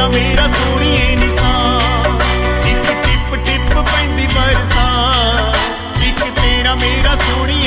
ਤੇਰਾ ਮੇਰਾ ਸੋਹਣੀਏ ਨਿਸ਼ਾਨ, ਇੱਕ ਟਿਪ ਟਿਪ ਪੈਂਦੀ ਬਰਸਾਤ, ਇੱਕ ਤੇਰਾ ਮੇਰਾ ਸੋਹਣੀਏ